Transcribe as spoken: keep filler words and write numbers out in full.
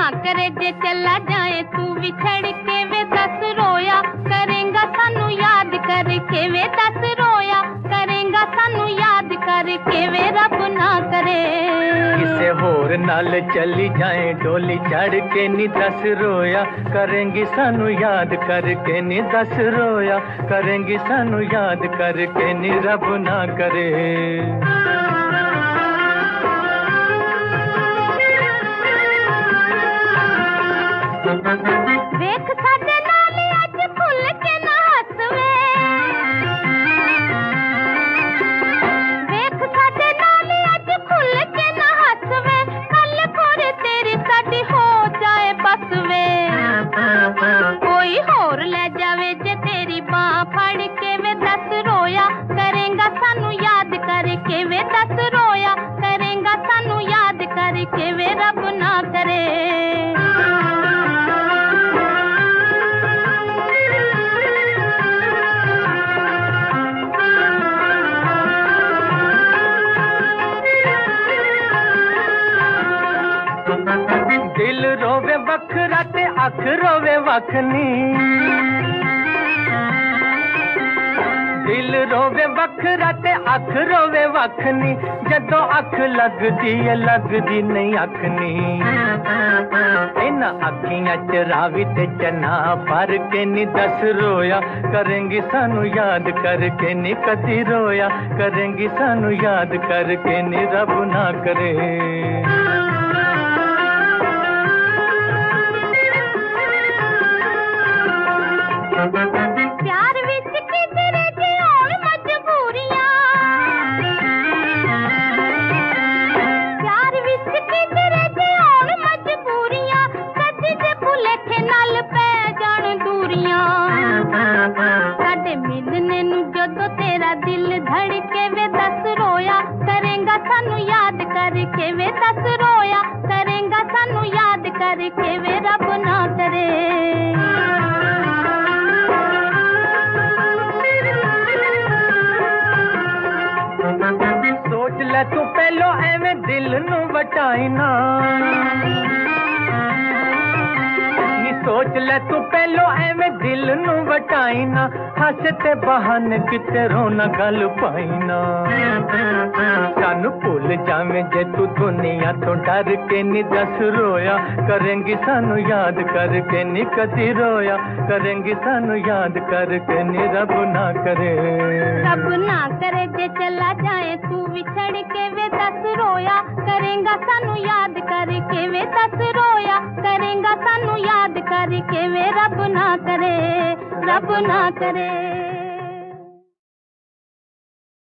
करे जे चला जाए तू विछड़ के वे दस रोया करेंगा सानू याद करके वे दस रोया करेंगा सानू याद करके वे रब ना करे किसे होर नाल चली जाए डोली चढ़ के नी दस रोया करेंगी सानू याद करके नी दस रोया करेंगी सानू याद करके नी रब ना करे। वेख साडे नाल अज खुल के ना हसवे वेख साडे नाल अज खुल के ना हसवे कल कोर तेरी साडी हो जाए बसवे कोई होर ले जावे जे तेरी बाह फड़ के वे दस रोया करेंगा सानू याद करके वे दस रोया करेंगा सानू याद करके वे रब ना करे। दिल रोवे वखरा ते अख रोवे वखनी दिल रोवे वखरा ते अख रोवे वखनी जदों अख लगदी है लगदी नहीं अखनी इन्हां अखियां च रावी ते चना भर के नी दस रोया करेंगी सानू याद करके नी कदी रोया करेंगी सानू याद करके नी रब ना करे। प्यार विच किधरे जे होण मजबूरियां प्यार विच किधरे जे होण मजबूरियां कदी जे भुलेखे नाल पै जाण दूरियां साडे मिलने नू जदों तेरा दिल धड़के वे दस रोया करेंगा सानू याद करके वे दस रोया करेंगा सानू याद करके वे रब ना करे। सोच ले तू पहलो एवें दिल नू वटाई ना नी सोच ले तू पहलो एवें दिल नू वटाई ना हस ते बहाने किते रोना गल पाई ना सानू भुल जावें जे तू दुनिया तो डर के नी दस रोया करेंगी सानू याद करके नी कदी रोया करेंगी सानू याद करके नी रब ना करे रब ना करे जे चला जाए तू विछड़ के वे दस रोया करेंगा सानू याद करके वे दस रोया करेंगा सानू याद करके वे रब ना करे रब ना करे।